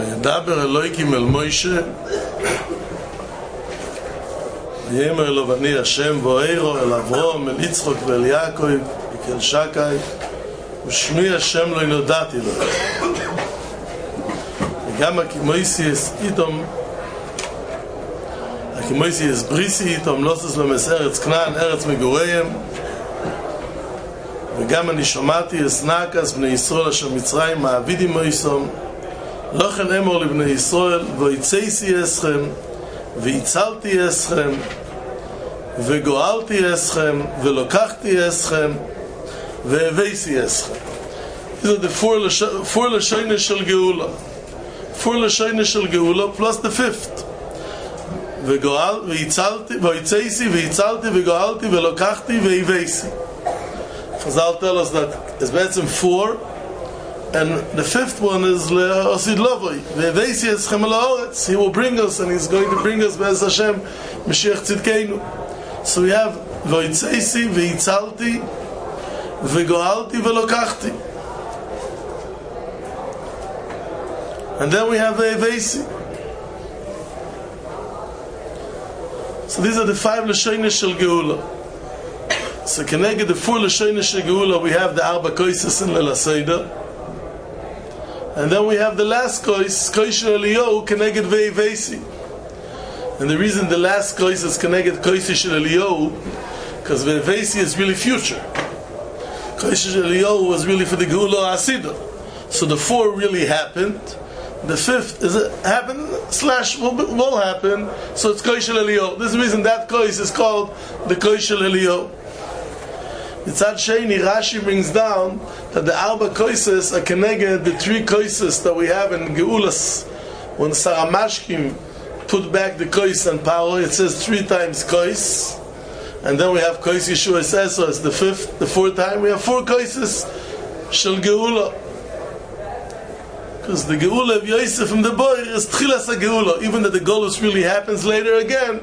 וידבר אלוהיקים אל מוישה ויאמר לו ואני השם ואירו אל אברהם אל יצחק ואל יעקב וכאל שקי ושמי השם לא נודעתי לו וגם הכימויסיאס איתום הכימויסיאס בריסי איתום לוסס למס ארץ כנען ארץ מגוריהם וגם אני שמעתי אסנקס בני ישראל אשר מצרים מעבידי מויסום לא כן אמור לבני ישראל ויצאיסי אסכם ויצלתי אסכם וגואלתי אסכם ולוקחתי אסכם והבייסי אסכם. These are the four לשיינה של גאולה. Four לשיינה של גאולה plus the fifth. ויצלתי ויצאיסי ויצלתי וגואלתי ולוקחתי והבייסי. Chazal tell us that it's בעצם four and the fifth one is Le'osid Lovoi Ve'evesi eschem La'oretz. He will bring us and he's going to bring us Be'ez Hashem Mashiach Tzidkeinu. So we have Voitzeisi Ve'itzalti Ve'goalti Ve'lokachti, and then we have Ve'evesi. So these are the five L'shonos Shel Geula. So keneged the four L'shonos Shel Geula we have the Arba Koises in Leil HaSeder. And then we have the last kois, kois shel Eliyahu, keneged ve'evesi. And the reason the last kois is keneged kois shel Eliyahu, because ve'evesi is really future. Kois shel Eliyahu was really for the Geula Hasidah. So the four really happened. The fifth is happened / will happen. So it's kois shel Eliyahu. This is the reason that kois is called the kois shel Eliyahu. Mitzad Sheini, Rashi brings down that the Arba Koises are connected the three Koises that we have in Geulas. When Saramashkim put back the Kois and power, it says 3 times Kois, and then we have Kois Yeshua says, so it's the fourth time. We have 4 Koises Shel Geula, because the Geula of Yosef from the boy is Tchilas HaGeula, even though the Golus really happens later again.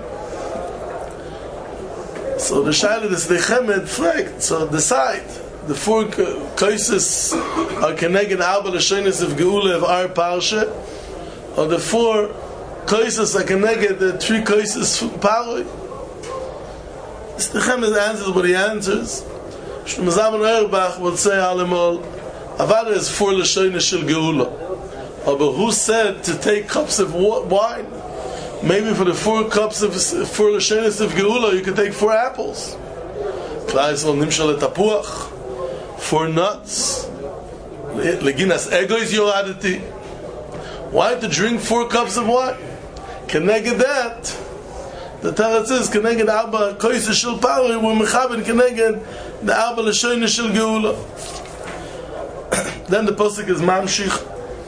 So the Shaila is the Chemed Fragt. So decide. The 4 Koises are Keneged Arba L'shonos of Geula of our Parsha, or the 4 Koises are Keneged the 3 Koises from Paroi. The Chemed answers what he answers. Shlomo Zalman Auerbach would say Alemol, Avada is 4 L'shonos Shel Geula. But who said to take cups of wine? Maybe for the 4 cups of 4 L'shonos of Geula, you could take 4 apples. Klal Yisrael nimshal tapuach, 4 nuts. Leginas egois yoraditi. Why to drink 4 cups of wine? Keneged that, the Teretz is Keneged Arba Koises Shel Paroi, we're mechaber Keneged the Arba L'shonos Shel Geula. Then the pasuk is Mamshich.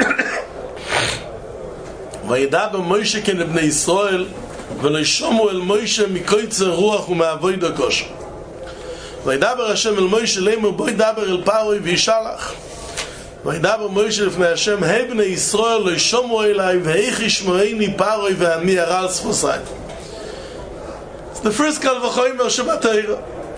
וידבר מוישה כנבני ישראל ולא ישמעו אל מוישה מקוצר רוח ומעבוד הקושי. וידבר השם אל מוישה לאמור בואי דבר אל פרעה וישלח. וידבר מוישה לפני השם היי בני ישראל לא ישמעו אליי ואיך ישמעני פרעה ועמי ירע על שפוסי. It's the first קל וחומר שבתורה.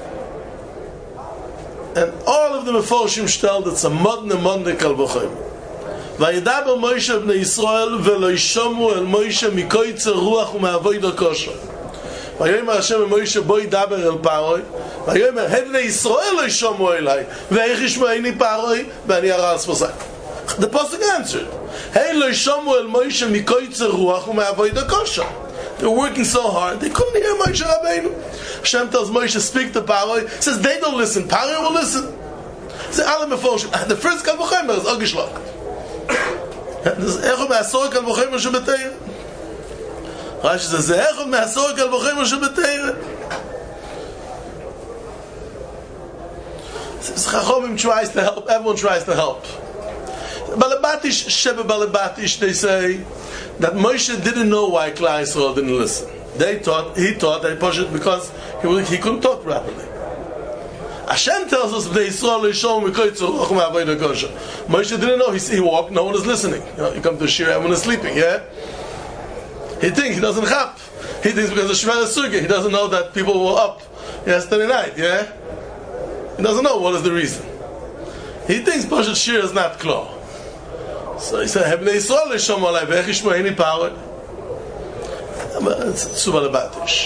And all of the Meforshim tell that's a modern קל וחומר. וידבר מוישה בני ישראל ולא ישמעו אל מוישה מקוצר רוח ומעבוד הקושי. ויאמר השם אל מוישה בואי דבר אל פרעה ויאמר היי בני ישראל לא ישמעו אליי ואיך ישמעני פרעה ואני ארע על שפוסי. The pasuk answered, היי לא ישמעו אל מוישה מקוצר רוח ומעבוד הקושי. They were working so hard they couldn't hear Moshe Rabbeinu. Hashem tells Moshe speak to Paro, says they don't listen, Paro will listen. The first Kal V'chomer is Ogishlock. Echad me'asor Kal V'chomer shebeteira. Rashi says Echad me'asor Kal V'chomer shebeteira. Chachomim tries to help, everyone tries to help. Balabatish, Sheba Balabatish, they say that Moshe didn't know why Klal Yisrael didn't listen. He thought that because he couldn't talk properly. Hashem tells us that Moshe didn't know. He walked, no one is listening. You come to Shir, everyone is sleeping. Yeah, he thinks he doesn't have. He thinks because of Shemar Sugi, he doesn't know that people were up yesterday night. Yeah, he doesn't know what is the reason. He thinks Pashat Shir is not clear. So he said, Hebnei Yisrael Lishom Alai, Ve'ech Yishmo Any power. It's Tzuba Lebatish.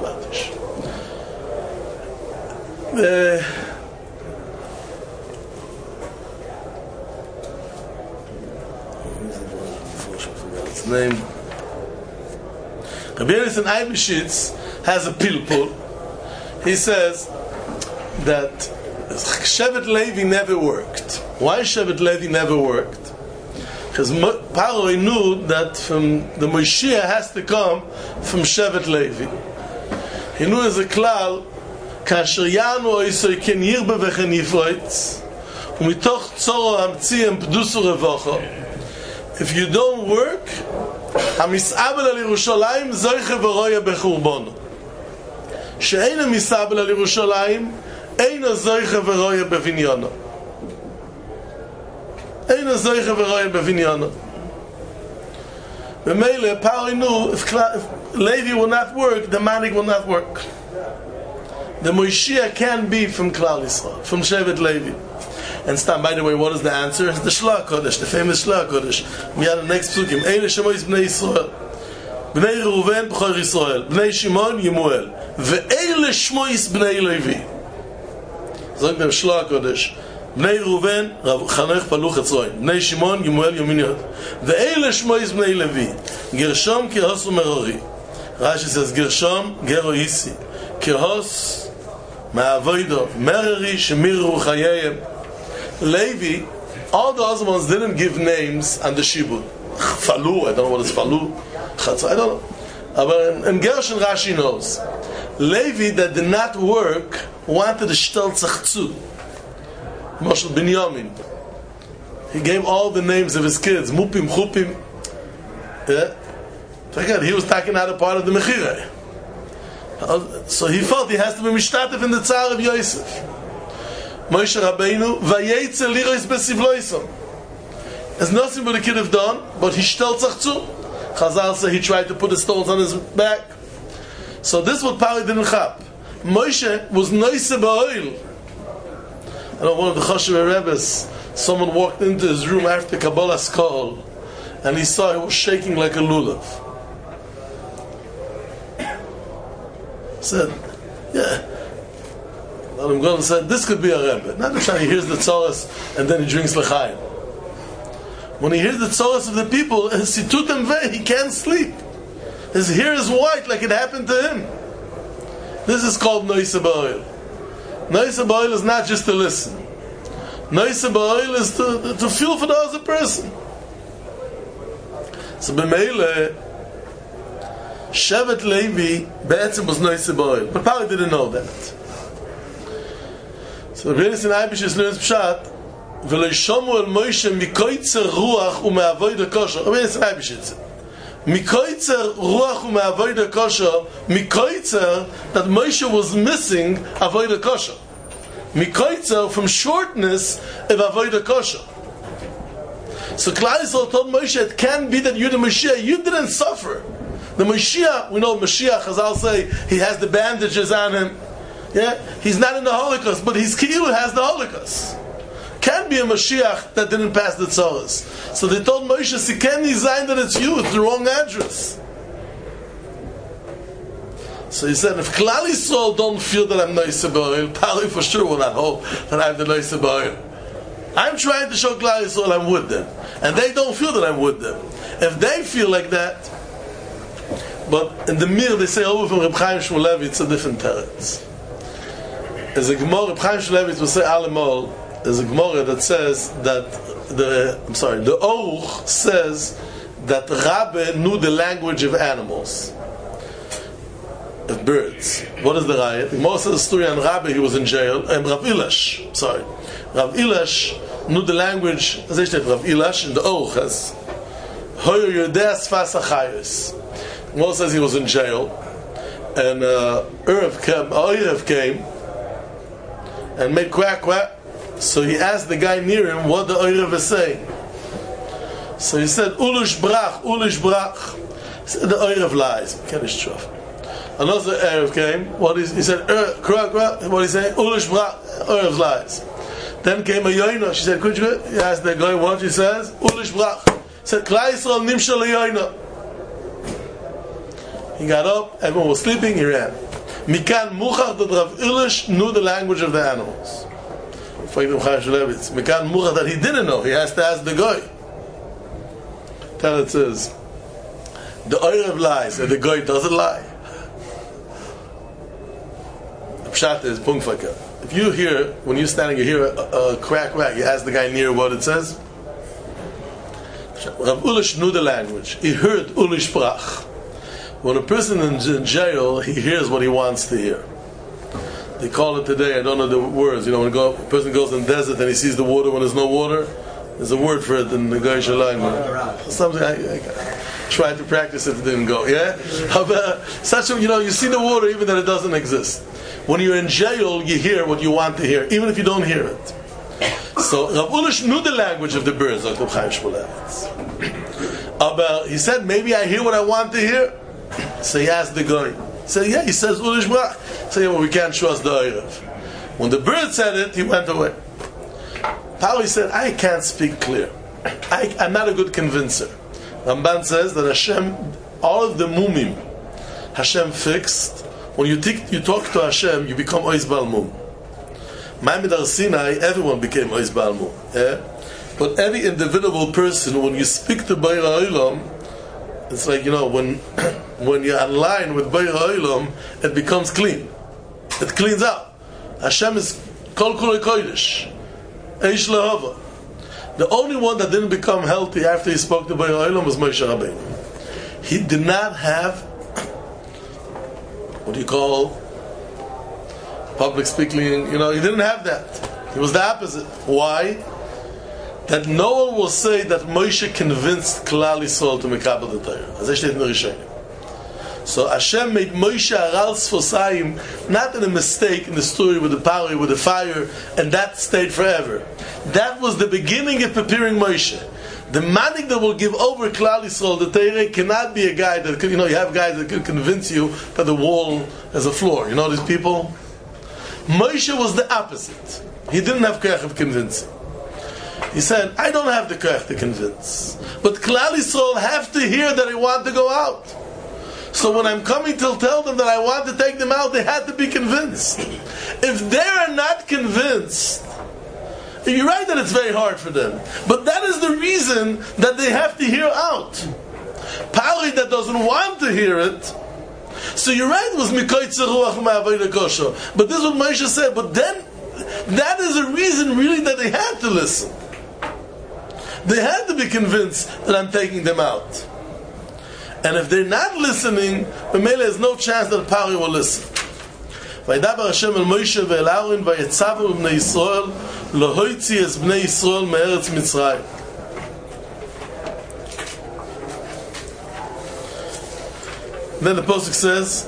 His name. Rabbi Yonasan Eibeshitz has a pilpul. He says that Shevet Levi never worked. Why Shevet Levi never worked? Because Paro knew that from the Moshiach has to come from Shevet Levi. He knew as a klal, Kasher Yanu Oisoi Ken Yirbe Vechen Yivoitz Umitoch Tzoro Amtzi Pdusu Revocho. If you don't work, Hamisabel Al Yerushalayim Zoiche V'roya Bechurbono. She'eina Misabel Al Yerushalayim Eina Zoiche V'roya Bevinyono. Eina Zoiche V'roya Bevinyono. B'meile, Paro knew if Levi will not work, the Manik will not work. The Moshiach can be from Klal Yisrael, from Shevet Levi. And stand, by the way, what is the answer? It's the Shloah Kodesh, the famous Shloah Kodesh. We have the next psukim. Eile Shemois Bnei Yisrael, Bnei Reuven B'chor Yisrael, Bnei Shimon Yemuel, Ve'eile Shemois Bnei Levi. Zog dem Shloah Kodesh. Bnei Reuven, Rav Chanech Paluch Etzroin, Bnei Shimon Yemuel Yomin Yod, Ve'eile Shemois Bnei Levi, Gershom Kehosu Merori. Rashi says Gershom Gero Yisi, Kehos Ma'avoido, Merari Shemiru Chayeyem. Levi, all the other ones didn't give names and the Shibud. Falu, I don't know what is Falu. Chatz, I don't know. But in Gershon Rashi knows. Levi that did not work wanted to shtel tzachzu. Moshe Binyamin. He gave all the names of his kids. Mupim, Chupim. Yeah? Forget, he was taking out a part of the Mechirah. So he felt he has to be mishtatif in the Tzar of Yosef. Moshe Rabbeinu, Vayetze lirois besivloisom. There's nothing what he could have done, but he shtel tzachzu. Chazal said he tried to put the stones on his back. So this is what Pari didn't chap. Moshe was noise ba'oil. I know one of the Choshev Rebbes, someone walked into his room after Kabbalah's call, and he saw he was shaking like a lulav. Said, yeah. And I'm going to say, this could be a Rebbe. Not the time he hears the tzoros and then he drinks l'chaim. When he hears the tzoros of the people, his situtem veh, he can't sleep. His hair is white like it happened to him. This is called noise ba'oil. Noise ba'oil is not just to listen. Noise ba'oil is to feel for the other person. So b'meile, Shevet Levi be'etzim was noise ba'oil. But Pari didn't know that. So Rabbi Yonasan Eibeshitz learns Pshat, V'lo yishomu el Moshe mikoitzer ruach u'me'avoida kosher. Rabbi Yonasan Eibeshitz. Mikoitzer ruach u'me'avoida kosher, mikoitzer that Moshe was missing avoida kosher. Mikoitzer from shortness of avoida kosher. So Klal Yisrael told Moshe, it can be that you're the Mashiach, you didn't suffer. The Mashiach, we know Mashiach, as I'll say, he has the bandages on him. Yeah, he's not in the Holocaust, but his Ki'ilu has the Holocaust. Can be a Mashiach that didn't pass the Tzoros. So they told Moshe, "Siken design that it's you, it's the wrong address." So he said, if Klal Yisrael don't feel that I'm Noise Ba'oil, Pari for sure will not hope that I'm the Noise Ba'oil. I'm trying to show Klal Yisrael I'm with them, and they don't feel that I'm with them. If they feel like that, but in the Mir they say over from Reb Chaim Shmulevitz, it's a different teretz. There's a Gemara, Reb Chaim Shmulevitz will say Alamol. There's a Gemara that says that the Oruch says that Rabbe knew the language of animals, of birds. What is the Raya? The Gemara says a story on Rabbe, he was in jail, and Rav Ilash knew the language, as I said, Rav Ilash in the Oruch has Hoyo Yodeh Sfas HaChayos. The Gemara says he was in jail, and Oirev came and made quack quack. So he asked the guy near him what the Oirev is saying. So he said, Ulish brach. He said, the Oirev lies. Another Oirev came. He said, what he saying? Ulish brach, Oirev lies. Then came a Yoina. She said, could you ask the guy what she says? Ulish brach. He said, Klal Yisrael nimshal Yoina. He got up, everyone was sleeping, he ran. Mikan muchach that Rav Ulish knew the language of the animals. Mikan muchach that he didn't know. He has to ask the guy. Tell it says, the Oirev lies and the guy doesn't lie. The pshat is punkfaka. If you hear, when you're standing, you hear a crack, you ask the guy near what it says. Rav Ulish knew the language. He heard Ulish brach. When a person is in jail, he hears what he wants to hear. They call it today, I don't know the words, when a person goes in the desert and he sees the water when there's no water, there's a word for it in the Goyish language. Something I tried to practice it didn't go. Yeah? You see the water even that it doesn't exist. When you're in jail, you hear what you want to hear, even if you don't hear it. So Rav Ulish knew the language of the birds, like Reb Chaim Shmulevitz. He said, maybe I hear what I want to hear. So he asked the guy. He said, yeah, he says Ulish brach. So yeah, well, we can't trust the Oirev. When the bird said it, he went away. Pari said, I can't speak clear. I'm not a good convincer. Ramban says that Hashem, all of the mumim, Hashem fixed. When you talk to Hashem, you become Ois Bal Mum. Ma'amid Har Sinai, everyone became Ois Bal Mum. Yeah? But every individual person, when you speak to Beir HaOlam, it's like, when you're online with Beir HaOlam, it becomes clean. It cleans out. Hashem is Kol Kulei Kodesh. Eish Lehava. The only one that didn't become healthy after he spoke to Beir HaOlam was Moshe Rabbeinu. He did not have what do you call public speaking, he didn't have that. He was the opposite. Why? That no one will say that Moshe convinced Klal Yisrael to Mekabel the Torah. As I said in the Rishonim. So Hashem made Moshe Aral Sfosayim not in a mistake in the story with the power, with the fire, and that stayed forever. That was the beginning of preparing Moshe. The manik that will give over Klal Yisrael the Torah cannot be a guy that could, you have guys that could convince you that the wall has a floor. You know these people? Moshe was the opposite. He didn't have koach of convincing. He said, I don't have the koach to convince. But Klal Yisrael have to hear that I want to go out. So when I'm coming to tell them that I want to take them out, they had to be convinced. If they are not convinced, you're right that it's very hard for them. But that is the reason that they have to hear out. Pari that doesn't want to hear it. So you're right, it was Mikoitze Ruach Ma'avodah Kosher. But this is what Moshe said. But then, that is a reason really that they had to listen. They had to be convinced that I'm taking them out. And if they're not listening, Mamela there's no chance that Pari will listen. וידבר השם אל מוישה ואל אהרון ויצבו בני ישראל להוציא את בני ישראל מארץ מצרים. Then the Pasuk says,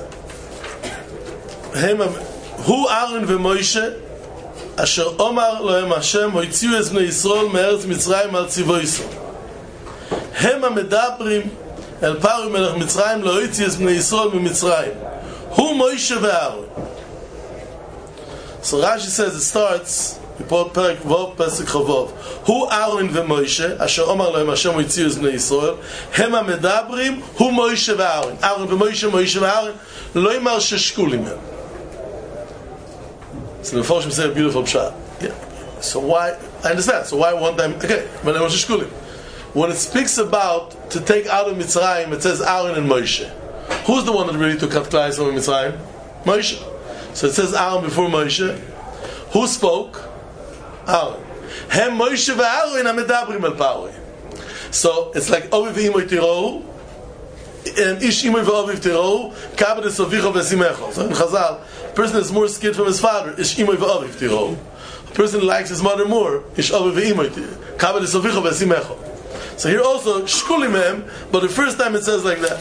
hu Aaron ומוישה אשר אומר להם השם הוציאו את בני ישראל מארץ מצרים על ציוויסו. הם המדברים אל פרעה מלך מצרים להוציא את בני ישראל ממצרים. hu מוישה ואהרון. So Rashi says it starts Perek Vov Pesach Chavov. Hu Aaron veMoshe Asher Omar Lahem Hashem Hotziu es Bnei Yisrael Hema Medabrim Hu Moshe veAaron. Aaron veMoshe Moshe veAaron Lo Yimar Sheshkulim Hem. So the Mephoshim say a beautiful pshat. Yeah. So why? I understand. So why one time? Okay, but it was Sheshkulim. When it speaks about to take out of Mitzrayim, it says Aaron and Moshe. Who's the one that really took out Klal Yisrael from Mitzrayim? Moshe. So it says Aaron before Moshe. Who spoke? Aaron. Hem Moshe ve'Aaron hamedabrim el Paroi. So it's like Oviv imoy tirou, and Ish imoy ve'Oviv tirou, kabed es ovicho ve'simecho. So in Chazal, a person is more scared from his father, Ish imoy ve'Oviv tirou. A person likes his mother more, Ish Oviv ve'imoy tirou, kabed es ovicho ve'simecho. So here also shkulim hem, but the first time it says like that.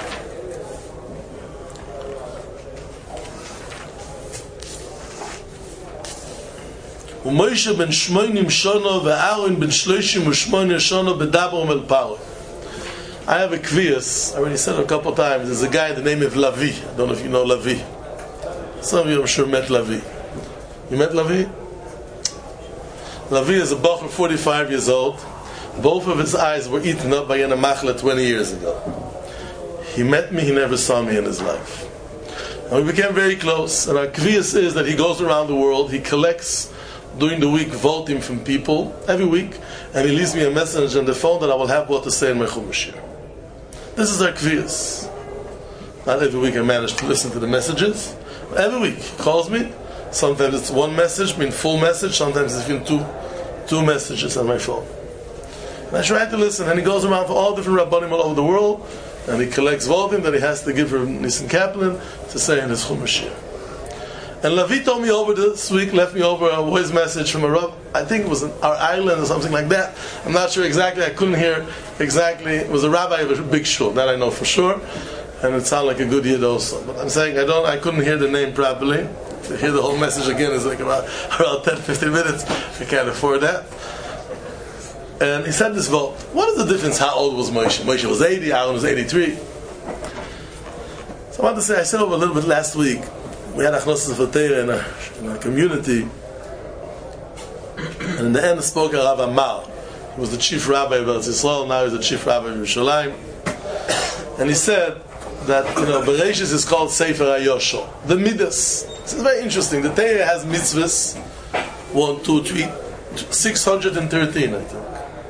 ומוישה בן 80 שנה ואהרון בן 38 שנה בדברם אל פרעה. I have a kvias, I already said it a couple times. There's a guy in the name of Lavi. I don't know if you know Lavi. Some of you I'm sure met Lavi. You met Lavi? Lavi is a Bachur, 45 years old. Both of his eyes were eaten up by Yana Machla 20 years ago. He met me, he never saw me in his life. And we became very close. And our kviyas is that he goes around the world, he collects during the week voting from people every week, and he leaves me a message on the phone that I will have what to say in my Chumash. This is our kviyas. Not every week I manage to listen to the messages. Every week he calls me. Sometimes it's one message, full message. Sometimes it's been two messages on my phone. And I try to listen. And he goes around for all different Rabbanim all over the world, and he collects voting that he has to give for Nissen Kaplan to say in his Chumash. And Lavi told me over this week, left me over a voice message from a Rav. I think it was in our island or something like that. I'm not sure exactly. I couldn't hear exactly. It was a rabbi of a big shul. That I know for sure. And it sounded like a good yid also. But I'm saying I couldn't hear the name properly. To hear the whole message again is like about 10-15 minutes. I can't afford that. And he said this vote. What is the difference? How old was Moshe? Moshe was 80, Aaron was 83. So I want to say, I said over a little bit last week, we had Achnosas of Torah in our community, and in the end spoke Rav Amar. He was the chief rabbi of Eretz Yisrael, now he's the chief rabbi of Yerushalayim. And he said that, Bereshis is called Sefer HaYoshua, the Midas. This is very interesting. The Torah has mitzvahs, 1, 2, 3, 613, I think.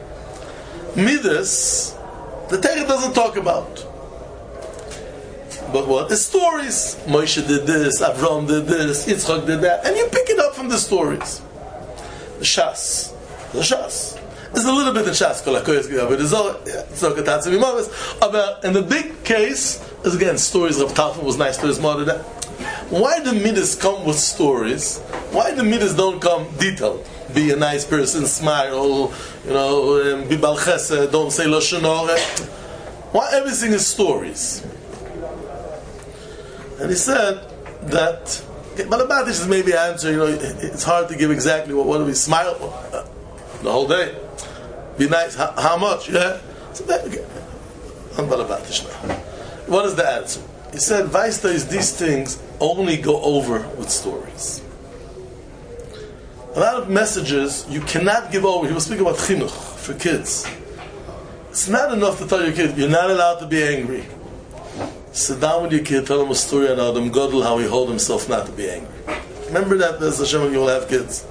Midas, the Torah doesn't talk about. But what? The stories. Moshe did this, Avram did this, Yitzchak did that, and you pick it up from the stories. The Shas. There's a little bit in Shas, but in the big case, is again, stories of Talmud was nice to his mother. Why do Midas come with stories? Why the Midas don't come detailed? Be a nice person, smile, be Bal Chesed, don't say Lashon Hara. Why everything is stories? And he said that, but about this is maybe answer, it's hard to give exactly what do we smile the whole day. Be nice, how much? Yeah? So I'm Balabatish now. What is the answer? He said, Vaista is these things only go over with stories. A lot of messages you cannot give over. He was speaking about chinuch for kids. It's not enough to tell your kid, you're not allowed to be angry. Sit down with your kid, tell him a story on Adam Godel, how he hold himself not to be angry. Remember that, Bez Hashem, when you will have kids.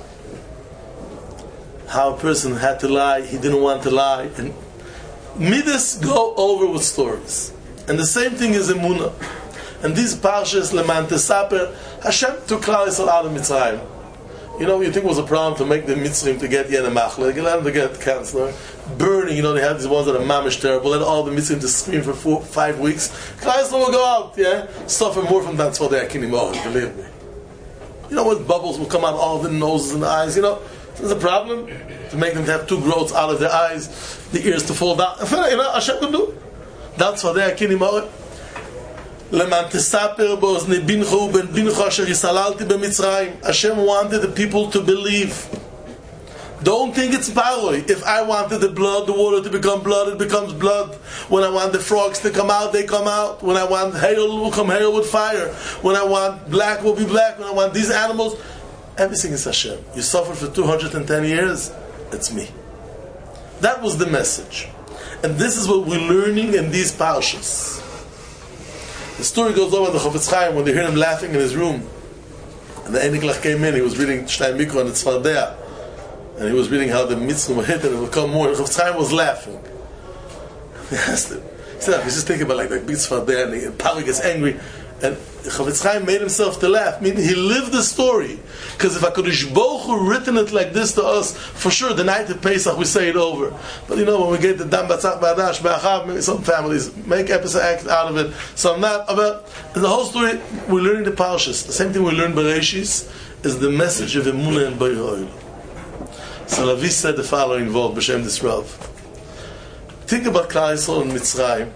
How a person had to lie, he didn't want to lie. And Midas go over with stories. And the same thing is Emunah. And these parshas, Leman Tesaper, Hashem took Klal Yisrael out of Mitzrayim. You think it was a problem to make the Mitzrayim to get Yana Machla, let them to get cancer, burning, they have these ones that are mamish terrible, let all the Mitzrayim to scream for 4-5 weeks. Klal Yisrael will go out, suffer more from that Tzvadei Akinimah, believe me. What bubbles will come out all of the noses and the eyes, there's a problem to make them have 2 growths out of their eyes, the ears to fall down. Hashem can do. That's Tzvadei Akinimah. Leman tesaper bo'ozni bincha ben bincha asher yisalalti b'Mitzrayim. Hashem wanted the people to believe. Don't think it's paroi. If I wanted the water to become blood, it becomes blood. When I want the frogs to come out, they come out. When I want hail, will come hail with fire. When I want black, will be black. When I want these animals, everything is Hashem. You suffered for 210 years, it's me. That was the message. And this is what we're learning in these parshas. The story goes over the Chofetz Chaim when they heard him laughing in his room. And the Einiglach came in, he was reading Shnei Mikra and the Tzfardea. And he was reading how the mitzvah will hit and it will come more. And Chofetz Chaim was laughing. He asked him, he said, he's just thinking about like big Tzfardea, and Pari gets angry. And Chofetz Chaim made himself to laugh, meaning he lived the story. Because if HaKadosh Baruch Hu written it like this to us, for sure, the night of Pesach, we say it over. But when we get the Dam Batzach Ba'adash, Ba'achav, maybe some families make episode act out of it, some not. But in the whole story, we're learning the Parshas. The same thing we learn Bereshis is the message of Emunah and Beir Ha'olam. So Lavi said the following word, B'Shem this Rav. Think about Klal Yisrael and Mitzrayim.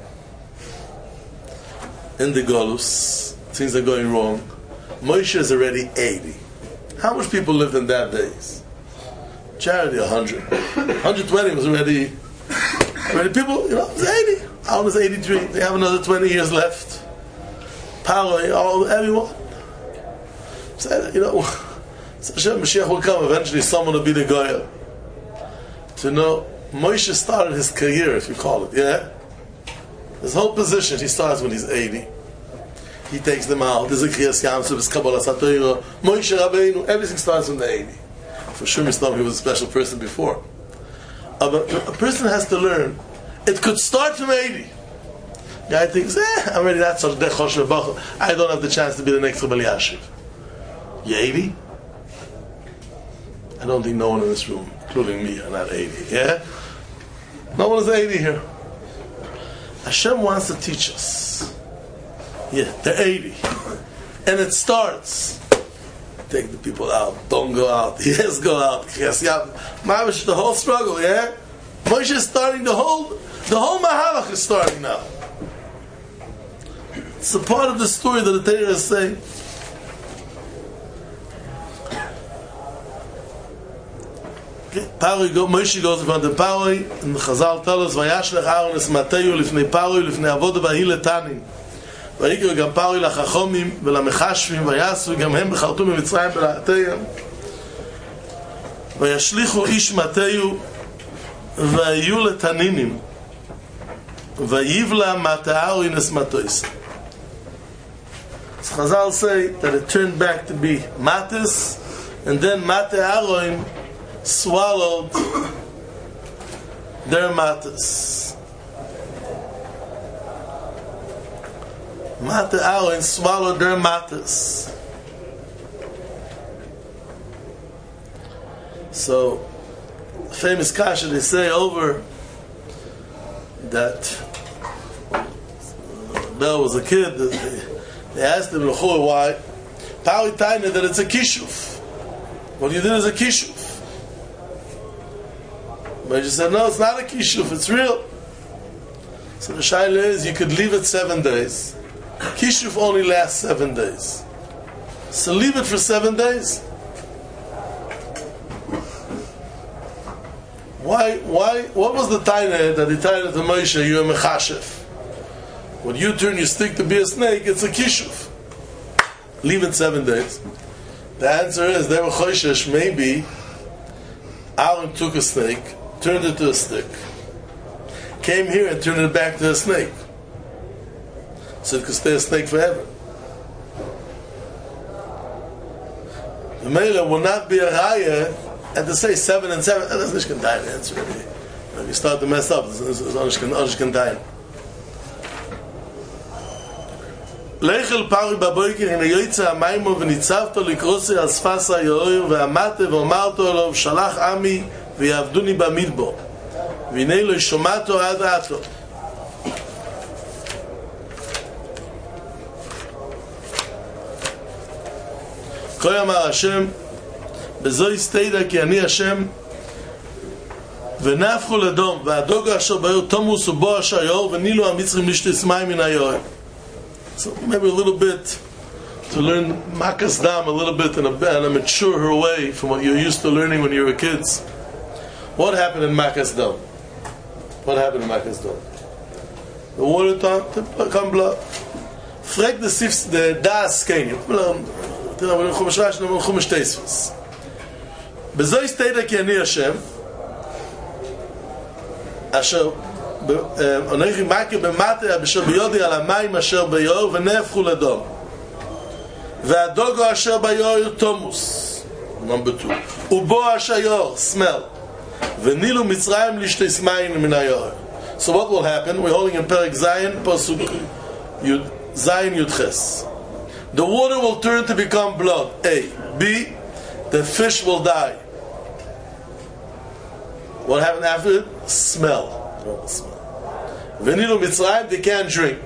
In the Golus, things are going wrong. Moshe is already 80. How much people lived in that days? Charity 100. 120 was already people, it was 80. I was 83. They have another 20 years left. Power, everyone. So, Hashem Mashiach will come. Eventually someone will be the Goya. to know Moshe started his career, if you call it, yeah? His whole position, he starts when he's 80. He takes them out. There's a Kriyas Yamsuf, there's Kabbalah Satoiro, Moshe Rabbeinu, everything starts from the 80. For sure, Mr. he was a special person before. But a person has to learn, it could start from 80. Guy thinks, I'm already that sort of I don't have the chance to be the next Rebbe Elyashiv. You 80? I don't think no one in this room, including me, are not 80. Yeah? No one is 80 here. Hashem wants to teach us. Yeah, they're 80. And it starts. Take the people out. Don't go out. Yes, go out. Yes, yeah. Mavish, the whole struggle, yeah? Moshe is starting the whole Mahalach is starting now. It's a part of the story that the Torah is saying. Moshe goes in front of Paroi, and Chazal tells us, Vayashlech Aaron es Mateyu lifnei Paroi lifnei Avodah v'hi letanim. ויקראו גם פרעה לחכמים ולמחשבים ויעשו גם הם בחרטו ממצרים בלעתיהם וישליחו איש מטהו והיו לתנינים ויבלע מטהו אינס מטויס. So Chazal say that it turned back to be matis, and then Mate Aroin swallowed their matis. Mate Aroin swallowed their matis. So, famous kasha they say over that Bell was a kid. They asked him why. Pali Taina that it's a kishuf. What you did is a kishuf. But he said, no, it's not a kishuf, it's real. So the shaila is, you could leave it 7 days. Kishuf only lasts 7 days. So leave it for 7 days. Why, what was the taina that he taina to Moshe, you're a mechashef? When you turn your stick to be a snake, it's a kishuf. Leave it 7 days. The answer is, they were choishesh, maybe Aaron took a snake, turned it to a stick, came here and turned it back to a snake. So it could stay a snake forever. The Mela will not be a raya, and to say 7 and 7, that's not going to die, the answer. When you start to mess up, it's not going to die. Leichel Pari Baboiker in Yoitza Amaimo v'nitzavto likrosi al sfas ha'yoir ve'amate ve'omarto elov shalach ami ve'yavduni b'midbo v'nei lo shomato ad ato. Koy amar Hashem bezo yisteda ki ani Hashem v'nafchu ledom v'adogo asher b'yor tomus ubo asher yor v'nilu ha'mitzrim lishtis mayim min ha'yor. So maybe a little bit to learn Makas Dam a little bit in a mature way from what you're used to learning when you were kids. What happened in Makas Dam? What happened in Makas Dam? The water turned to become blood. Frag the sifs the das kenyu. We're in Chumash Rashi, we're in Chumash Teisvus. Bezoi steida ki ani Hashem asher אנכי מקי במטה אשר ביודי על המים אשר ביור ונהפכו לדום והדוגו אשר ביור תומוס number 2 ובו אשר יור smell ונילו מצרים לשתיס מים מן היור. So what will happen? We're holding in Perek Zayin Pasuk Zayin Yudches. The water will turn to become blood. A. B. The fish will die. What happened after it? Smell. Venilu Mitzrayim, they can't drink.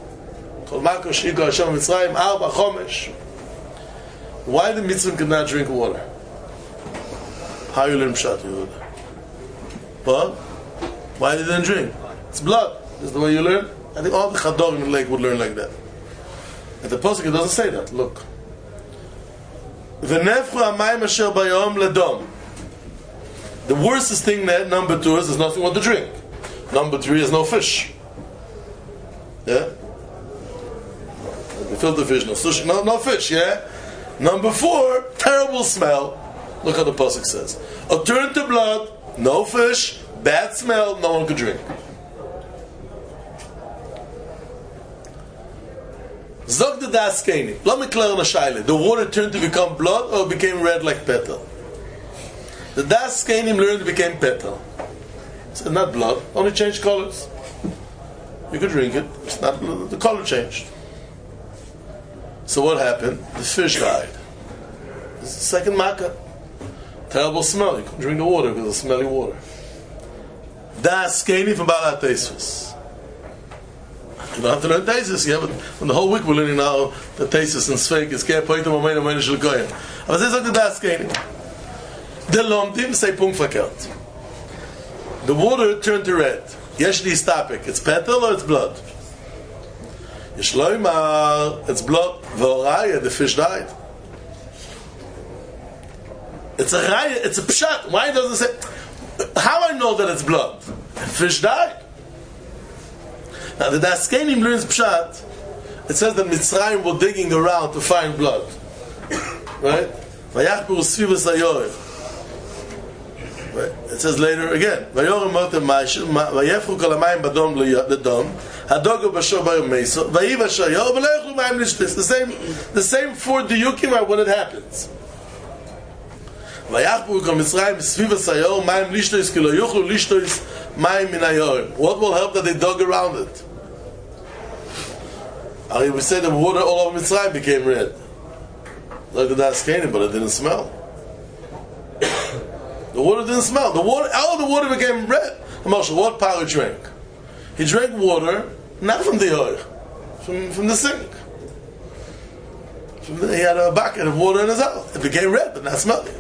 Why the Mitzrayim could not drink water? How you learn Pshat, Yehuda? What? Why they didn't drink? It's blood. Is the way you learn? I think all the Chadorim in the lake would learn like that. And the Pasuk, it doesn't say that. Look. V'nefru hamayim asher bayom ledom. The worstest thing that, number 2, is there's nothing what to drink. Number 3 is no fish. Yeah? The filter fish, no sushi, no fish, yeah? Number 4, terrible smell. Look how the Pasuk says. Or turn to blood, no fish, bad smell, no one could drink. Zog the daskeni. Let me clear on a shaila. The water turned to become blood or became red like petal? The daskenim learned to become petal. So not blood, only changed colors. You could drink it. It's not the color changed. So what happened? The fish died. This is the second makkah. Terrible smell. You couldn't drink the water because of smelly water. Daskenim from Baal HaTeisvus. You don't have to learn Taisus, yeah, but when the whole week we're learning now the Taisus and Sveik is Kei Poitem Omein Omein Shel Kohen. Aber das ist auch die Daskenim. The Lomdim say Punkt verkehrt. The water turned to red. Yesh li stapik. It's petal or it's blood? Yesh loimar, it's blood. V'oraya, the fish died. It's a raya, it's a pshat. Why doesn't it say, how I know that it's blood? The fish died. Now the Daskenim learns pshat. It says that Mitzrayim were digging around to find blood. Right? Vayachpur svivas hayoreh. Right? It says later again. Vayoreh motem ma'ashir vayefru kol hamayim badom ledom hadogu b'shor bayom meiso vayiv hashayor v'lo yechlu mayim lishtis. The same four diyukim are when it happens. Vayachpur kol Mitzrayim svivas hayoreh mayim lishtis ki lo yuchlu lishtis mayim min hayoreh. What will help that they dug around it? We said the water all over Mitzrayim became red. Like the Daskenim, but it didn't smell. The water didn't smell. All the water became red. Moshe, what Paro drank? He drank water, not from the oil, from the sink. He had a bucket of water in his house. It became red, but not smelling.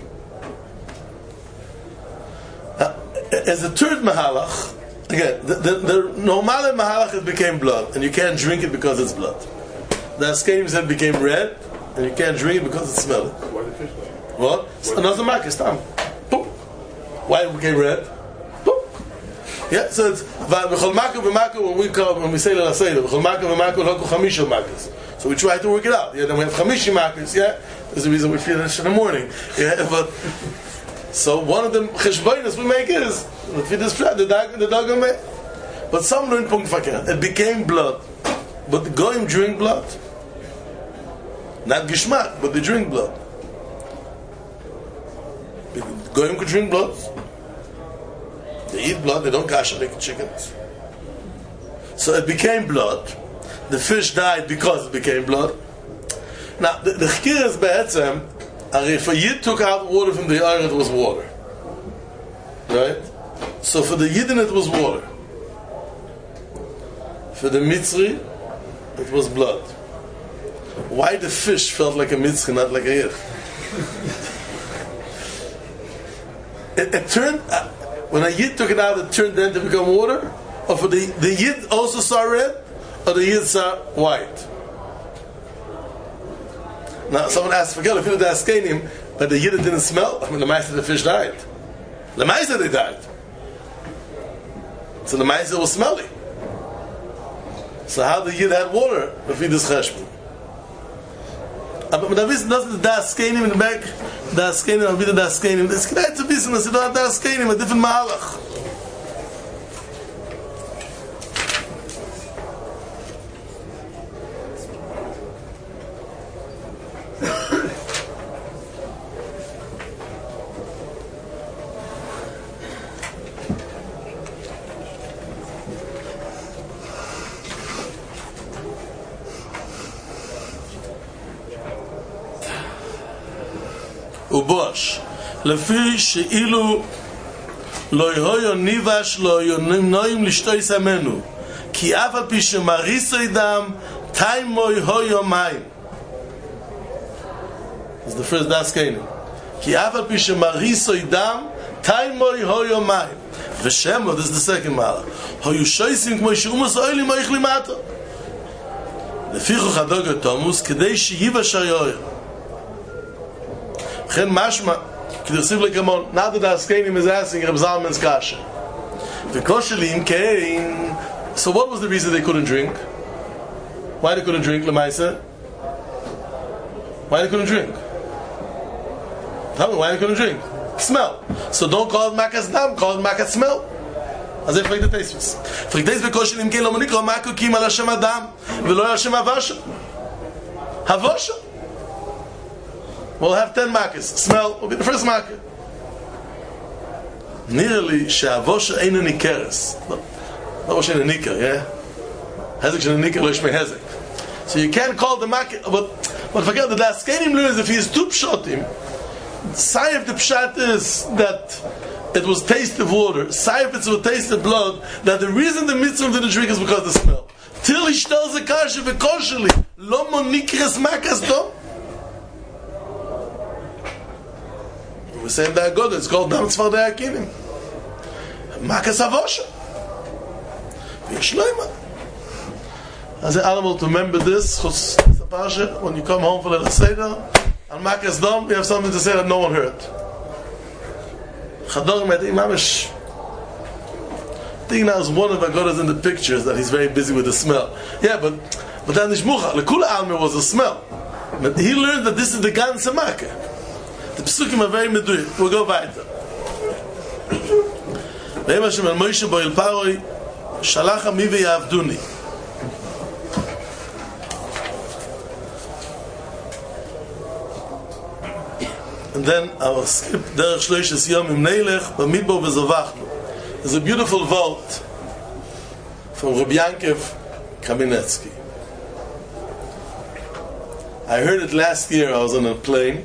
As the third mahalach, again, the normal mahalach, it became blood, and you can't drink it because it's blood. The Askenim said it became red, and you can't drink it because it's smelling. Why did fish die? What? Another mark, stam. Why it became red? Boop. Yeah, so it's when we say la seder, so we try to work it out. Yeah, then we have chamishi markers. Yeah, there's the reason we finish in the morning. Yeah, but so one of the cheshbonos we make is the dog. But some learn punkt fakir. It became blood, but the goyim drink blood, not gishmak, but they drink blood. Goyim could drink blood. They eat blood. They don't kasher like chickens. So it became blood. The fish died because it became blood. Now the chikir is be'etzem. If a yid took out water from the oil, it was water, right? So for the yidin it was water. For the Mitzri, it was blood. Why the fish felt like a Mitzri, not like a yid? It turned, when a yid took it out, it turned then to become water? Or for the yid also saw red? Or the yid saw white? Now someone asked, forget if you did Askenim, but the yid didn't smell, I mean the Maisa the fish died. The Maisa they died. So the Maisa was smelly. So how the yid had water if he does cheshbon? But da wissen, das ist das Askenim in the back, das Askenim, und wieder das Askenim. Das ist gleich zu wissen, dass sie da das Askenim, a different Mahalach. ובוש לפי שאילו לא יהיו ניבש לא יהיו נועים לשתוי סמנו כי אף על פי שמריסו ידם תיימו יהיו מים. This is the first Daskenim. כי אף על פי שמריסו ידם תיימו יהיו מים ושמו, this is the second מעלה היו שויסים כמו שאומס אוילים מויך למטה לפי חדוג התומוס כדי שיבש היויר Chen mashma, k'dirsiv lekamon. Now that the Askenim is asking Reb Zalman's kasha. The koshelim came. So what was the reason they couldn't drink? Why they couldn't drink, Lemaisa? Why they couldn't drink? Tell me why they couldn't drink. smell. So don't call it makas dam, call it makas smell. As if like the Tosfos. For this because in Kein lo Nikra Maka Kim al Hashem Adam, v'lo al Hashem Havasha. Havasha. We'll have 10 makas. Smell will be the first makkah. Nearly she'avosha eina nikeres. Not was in a niker, yeah. Hezek in a niker lo yishmei hezek. So you can't call the makkah, but forget that the Askenim learns if he is too pshatim. Saif the pshat is that it was tasted water. Saif it's was tasted blood. That the reason the mitzvah didn't drink is because of the smell. Till he tells the kasha v'kosheli lo mo nikres makas do. We're saying that God, it's called Dam Tzvardei Akinim. Makas Havosha. V'yishloima. As an animal to remember this, when you come home for the Seder, and Makas Dam, you have something to say that no one heard. Chadorim, I think Mamish. I think now is one of the Agodas in the pictures that he's very busy with the smell. Yeah, but then Nishmucha, Lekula Almer was the smell. But he learned that this is the ganze Makkah. The Pesukim are very meduyik. We'll go weiter. Ve'em Hashem el Moshe bo el Paroi shalach ami ve'yavduni. And then I will skip derech shloishes yomim neilech b'midbar v'zovachnu. There's a beautiful vault from Rabbi Yankiv Kamenetsky. I heard it last year. I was on a plane.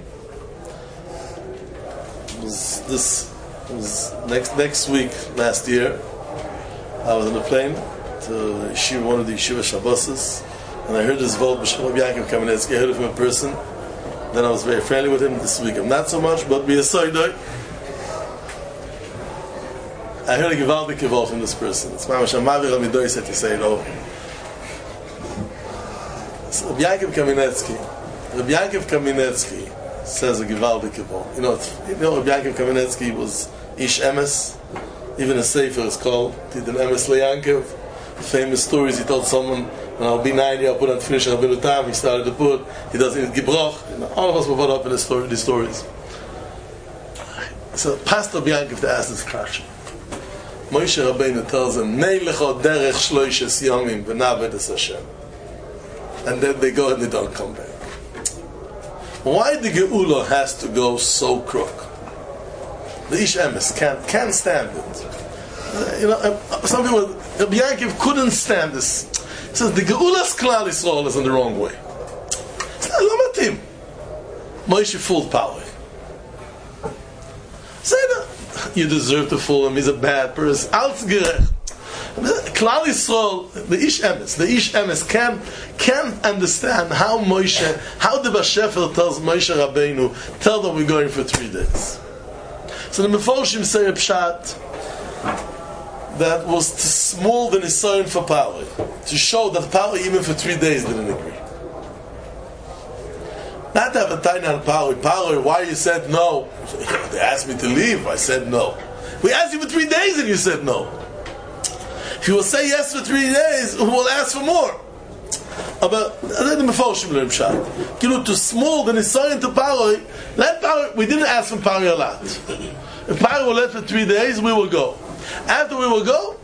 This was next week last year. I was on a plane to yeshiva, one of the yeshiva Shabboses, and I heard this vote b'shem Rabbi Yankiv Kamenetsky. I heard it from a person. Then I was very friendly with him. This week I'm not so much, but be a soidoi. I heard a givaldik evolve from this person. It's mamash amavir amidoy said to say it over. So Rabbi Yankiv Kamenetsky says a givaldik evolve. You know Rabbi Yankiv Kamenetsky was ish emes. Even a sefer is called Tidan Emes LeYankiv. Famous stories he told someone, when I'll be 90, I'll put on finish Rabbeinu Tam. He started to put. He does it in Gibroch. You know, all of us were brought up in these stories. So Pastor Rabbi Yankiv to ask this question. Moshe Rabbeinu tells him, Nei lecho derech shloishes yomim v'naved es Hashem. And then they go and they don't come back. Why the Geula has to go so crook? The Ish Emes can't stand it. You know, some people, Rabbi Yankiv couldn't stand this. He says the Geula's Klal Yisrael is in the wrong way. It's not Lomatim. Moshe fooled power. Say that. You deserve to fool him. He's a bad person. Altsgerech. Klal Yisrael, the Ish Emes can't understand how the Bashefel tells Moshe Rabbeinu, tell them we're going for 3 days. So the Meforshim say a pshat that was too small than his son for power, to show that power even for 3 days didn't agree. Not to have a tiny on power, why you said no? They asked me to leave, I said no. We asked you for 3 days and you said no. If you will say yes for 3 days, we'll ask for more. But then the Meforshim learn pshat. Too small than his son to power, let power, we didn't ask from power a lot. If power will let for 3 days, we will go. After we will go,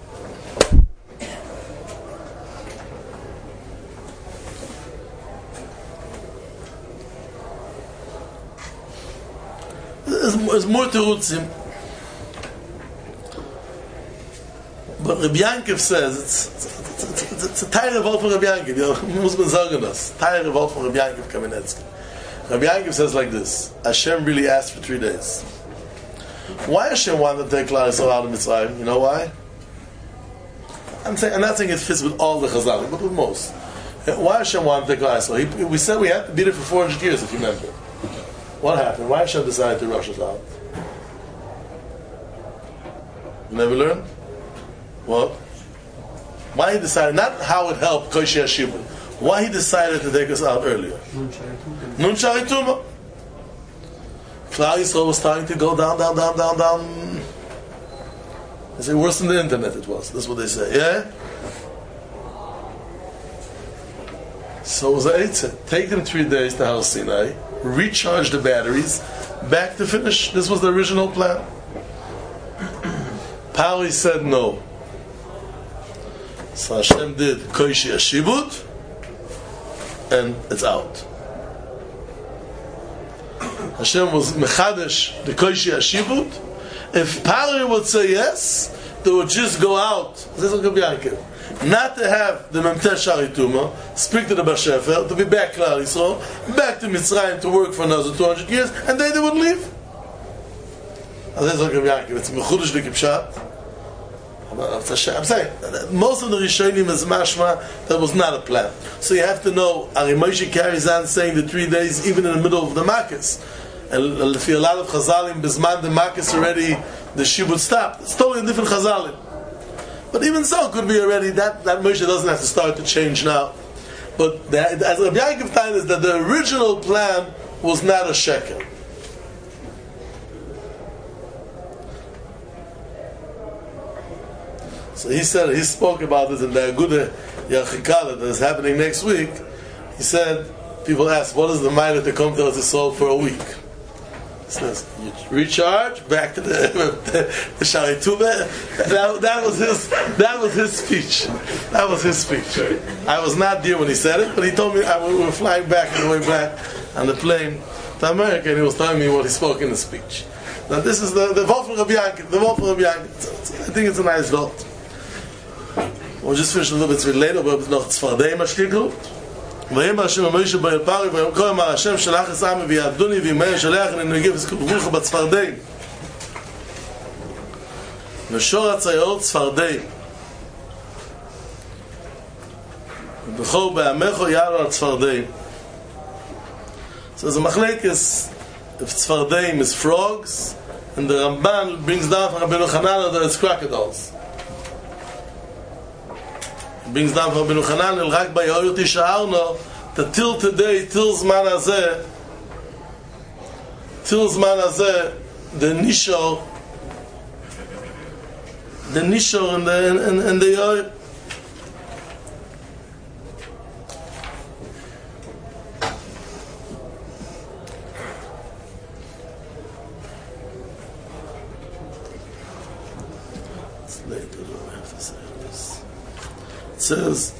there's more to Rutzim. But Rabbi Yankiv says it's a tire revolt from Rabbi Yankiv. You know, Muslims sagen das. Tire revolt from Rabbi Yankiv Kamenetsky. Rabbi Yankiv says like this: Hashem really asked for 3 days. Why Hashem wanted to take Klal Yisrael out of Mitzrayim? You know why? I'm not saying it fits with all the Chazal, but with most. Why Hashem wanted to take Klal Yisrael? We said we had to be there for 400 years, if you remember. What happened? Why Hashem decided to rush us out? You never learned? What? Why he decided, not how it helped Koshi Hashibun, why he decided to take us out earlier? Nun Shari Tuma. Klal Yisrael was starting to go down. They say worse than the internet it was. That's what they say, yeah? So it was a eitzah. Take them 3 days to Har Sinai, recharge the batteries, back to finish. This was the original plan. Pari said no. So Hashem did Koishi Ashibut, and it's out. Hashem was Mechadesh the Koishi Ashibut. If Pari would say yes, they would just go out. This is Yaakov. Not to have the Memteh Sharituma, speak to the Bashefer, to be back Klal Yisrael, back to Mitzrayim to work for another 200 years, and then they would leave. This is Yaakov. It's Mechudesh the Kipshat. I'm saying, most of the Rishonim is mashma that was not a plan. So you have to know, Ari Moshe carries on saying the 3 days even in the middle of the Makkos. And if a lot of Chazalim, Bisman, the Makkos already, the Shibud stopped. It's totally a different Chazalim. But even so, it could be already, that Moshe doesn't have to start to change now. But as Rabbi Yaakov Tain is that the original plan was not a sheker. So he said, he spoke about this in the Agudah Yachikala that is happening next week. He said, people ask, what is the mind to come to Eretz Yisrael for a week? He says, you recharge, back to the Sharituma. That was his speech. That was his speech. I was not there when he said it, but he told me we were flying back on the way back on the plane to America, and he was telling me what he spoke in the speech. Now this is the Wort from Rabbi Yaakov. The Wort from Rabbi Yaakov. I think it's a nice Wort. We'll just finish a little bit later, but noch Tzfardei Mashkikl. ויאמר השם למוישה באל פרי ויאמר אמר השם שלח את עמי ויעבדוני וימהר שלח אני נגיב וזכורך בצפרדעים נשור הציירות צפרדעים ובכל בעמך יעלו על צפרדעים. So the machlekes, if tzfardeim is frogs, and the Ramban brings down from Rabbeinu Hanan that it's crocodiles. Brings down from Rabbeinu Hanan el rak b'yorot yisharno that till today, till zman hazeh, the nishor and the yor. It says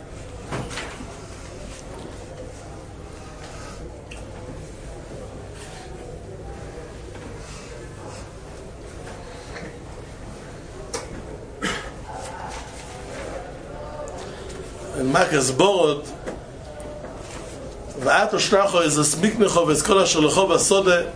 in Makkos Borod v'at ushnacho is a smiknecho v'eskol asher lecho basode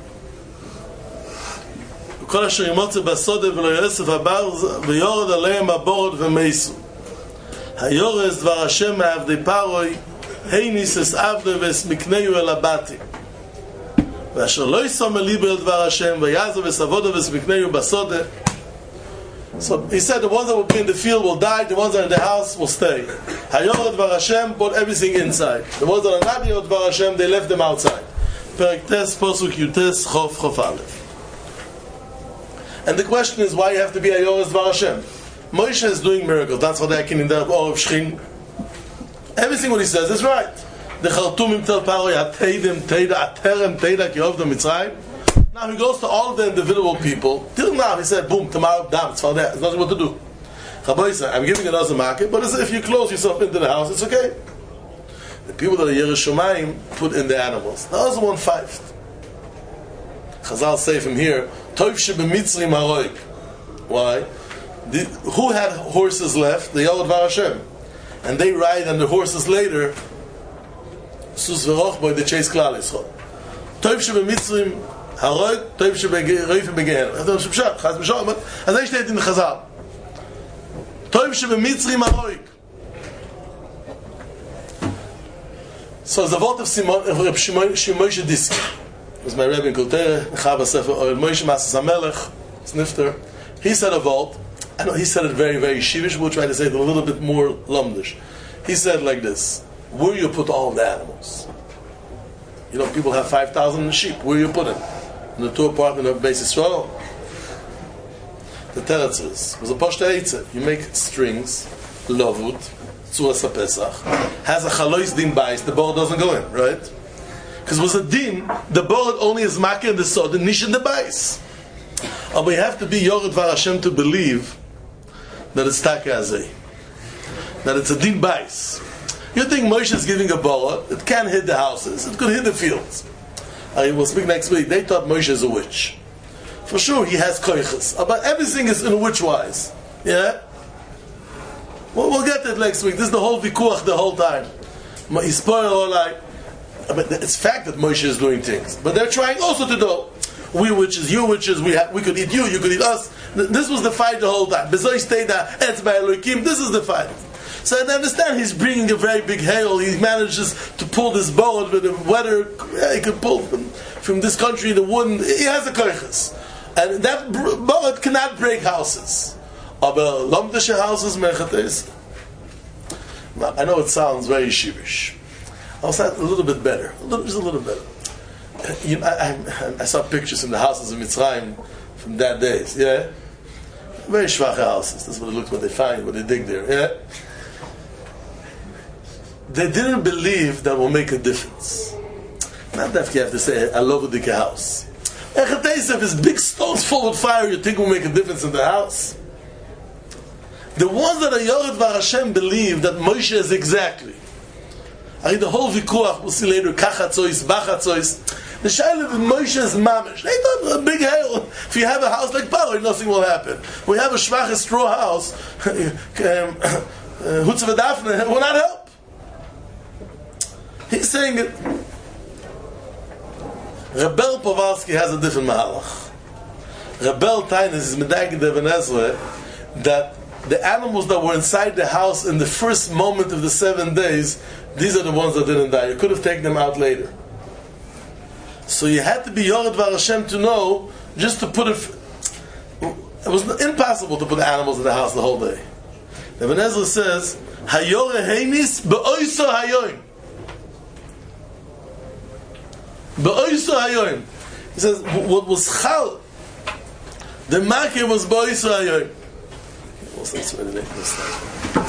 v'kol asher yimotze basode v'lo yosef habar v'yorod aleim haborod v'meisu היורס דבר השם מעבדי פרוי היניס אס עבדי וסמקנאו אל הבתי ואשר לא יסום אל ליבר דבר השם ויעזו וסבודו וסמקנאו בסודה. So he said the ones that will be in the field will die, the ones that are in the house will stay. Hayorot דבר השם put everything inside. The ones that are not Hayorot דבר השם they left them outside. פרק טס פוסוק יוטס חוף חוף א'. And the question is why you have to be Hayorot דבר השם. Moshe is doing miracles. That's what they can in the Or of Shchin. Everything what he says is right. The Chartumim tel Paroi Ateidim Teida Aterem Teida Kiovdom Mitzrayim. Now he goes to all of the individual people. Till now he said, boom, tomorrow, damn, it's for that. There's nothing what to do. Chaboisa, I'm giving another market, but if you close yourself into the house, it's okay. The people that are Yerushalayim put in the animals. That was 1/5. Chazal say from here, Tov shebemitzrim haroik. Why? Who had horses left? The Yod Var Hashem, and they ride on the horses later. Sus v'rochboy they chase Klal Yisrael. Tov shebemitzrim haroik, tov shebereifim begehenna. That's the Shemshach. Chaz b'shalom. But as I stated in the Chazal, Tov shebemitzrim haroik. So the word of Reb Shimon Diski was my Rebbe in Kultere, Chava Sefer Oel Moshe Masas HaMelech, Snifter. He said a vault. I know he said it very, very sheepish. We'll try to say it a little bit more lumdish. He said like this: where you put all the animals? You know, people have 5,000 sheep. Where you put them? In the tour apartment of Beis Yisrael. The teretz was a poshta eitze. You make strings, lovut, tzuras pesach, has a chalois din bais. The board doesn't go in, right? Because it was a din, the bullet only is makir in the sod, the nish in the bais. But we have to be Yored Var Hashem to believe that it's takazeh, that it's a din bais. You think Moshe is giving a bullet, it can hit the houses, it could hit the fields. We'll speak next week. They thought Moshe is a witch. For sure, he has koiches. But everything is in a witch-wise. Yeah? Well, we'll get to it next week. This is the whole vikuach the whole time. He's spoiled all like. But it's fact that Moshe is doing things. But they're trying also to do. We witches, you witches, we could eat you could eat us. This was the fight the whole time. This is the fight. So I understand he's bringing a very big hail. He manages to pull this bullet with the weather. He could pull from this country the wooden. He has a koiches. And that bullet cannot break houses. Aber lomdische houses mechates. I know it sounds very sheepish. I'll say a little bit better. Just a little better. I saw pictures from the houses of Mitzrayim from that days. Yeah? Very schwache houses. That's what it looks what they find, what they dig there. Yeah? They didn't believe that will make a difference. Not that you have to say, I love a dike house. If it's big stones full of fire, you think will make a difference in the house? The ones that are Yored Var Hashem believe that Moshe is exactly. The whole vikuach, we'll see later, kachatzois, bachatzois. The shaila of Moshe is mamish. They thought a big hail. If you have a house like Paro, nothing will happen. We have a schwache straw house, Hutzav Daphne, it will not help. He's saying it. Rebel Povalsky has a different mahalach. Rebel Tainus is medagid Ibn Ezra that the animals that were inside the house in the first moment of the 7 days, these are the ones that didn't die. You could have taken them out later. So you had to be Yored Var Hashem to know, just to put it was impossible to put the animals in the house the whole day. Ibn Ezra says, Hayore Heinis be'oiso hayoim. Be'oiso hayoim. He says, what was chal, the makir was be'oiso hayoim. Also, that's where the name is.